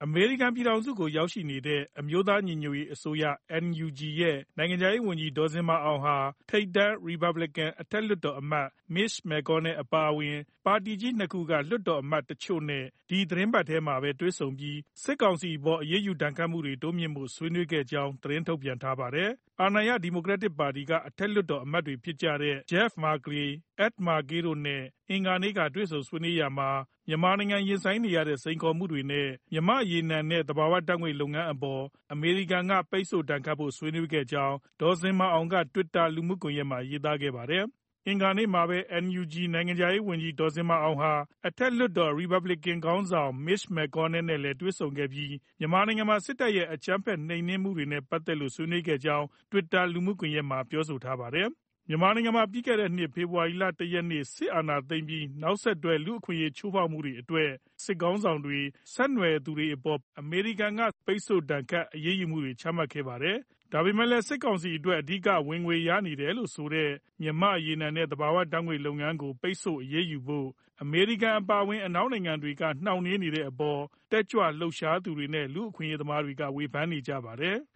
အမေရိကန်ပြည်ထောင်စုကိုရောက်ရှိနေတဲ့ အမျိုးသားညီညွတ်ရေးအစိုးရ NUG ရဲ့နိုင်ငံခြားရေးဝန်ကြီးဒေါ်ဇင်မာအောင်ဟာ ထိပ်တန်း Republican အထက်လွှတ်တော်အမတ် Mitch McConnell အပါအဝင် ပါတီကြီး ၂ ခုက လွှတ်တော်အမတ်တချို့နဲ့ ဒီသီတင်းပတ်ထဲမှာပဲတွေ့ဆုံပြီး စစ်ကောင်စီအပေါ် အရေးယူဒဏ်ခတ်မှုတွေတိုးမြှင့်ဖို့ ဆွေးနွေးခဲ့ကြောင်း သတင်းထုတ်ပြန်ထားပါတယ်။ အာဏာရ ဒီမိုကရက်တစ်ပါတီက အထက်လွှတ်တော်အမတ်တွေဖြစ်ကြတဲ့ Jeff Merkley၊ Ed Markey တို့နဲ့ အင်္ဂါနေ့က တွေ့ဆုံဆွေးနွေးရာမှာ မြန်မာနိုင်ငံရင်ဆိုင်နေရတဲ့ စိန်ခေါ်မှုတွေနဲ့ မြန်မာ့ရေနံနဲ့ သဘာဝဓါတ်ငွေ့လုပ်ငန်းအပေါ် အမေရိကန်က ပိတ်ဆို့ဒဏ်ခတ်ဖို့ ဆွေးနွေးခဲ့ကြောင်း ဒေါ်ဇင်မာအောင်က Twitter လူမှုကွန်ရက်မှာ ရေးသားခဲ့ပါတယ်။ အင်္ဂါနေ့မှာပဲ NUG နိုင်ငံခြားရေးဝန်ကြီးဒေါ်ဇင်မာအောင်ဟာ အထက်လွှတ်တော် Republican ခေါင်းဆောင် Mitch McConnell နဲ့လည်းတွေ့ဆုံခဲ့ပြီး မြန်မာနိုင်ငံမှာ စစ်တပ်ရဲ့ အကြမ်းဖက်နှိမ်နင်းမှုတွေနဲ့ပတ်သက်လို့ ဆွေးနွေးခဲ့ကြောင်း Twitter လူမှုကွန်ရက်မှာ ပြောဆိုထားပါတယ်။ မြန်မာနိုင်ငံမှာ ပြီးခဲ့တဲ့နှစ် ဖေဖော်ဝါရီလ ၁ ရက်နေ့ စစ်အာဏာသိမ်းပြီး နောက်ဆက်တွဲ လူ့အခွင့်အရေး ချိုးဖောက်မှုတွေအတွက် စစ်ခေါင်းဆောင်တွေ၊ ဆက်နွယ်သူတွေအပေါ် အမေရိကန်က ပိတ်ဆို့ဒဏ်ခတ်အရေးယူမှုတွေ ချမှတ်ခဲ့ပါတယ်။ ဒါပေမဲ့လည်း စစ်ကောင်စီအတွက် အဓိကဝင်ငွေရနေတယ်လို့ဆိုတဲ့ မြန်မာ့ရေနံနဲ့ သဘာဝဓါတ်ငွေ့လုပ်ငန်းကို ပိတ်ဆို့အရေးယူဖို့ အမေရိကန်အပါအဝင် အနောက်နိုင်ငံတွေက နှောင့်နှေးနေတဲ့အပေါ် တက်ကြွလှုပ်ရှားသူတွေနဲ့ လူ့အခွင့်အရေးသမားတွေက ဝေဖန်နေကြပါတယ်။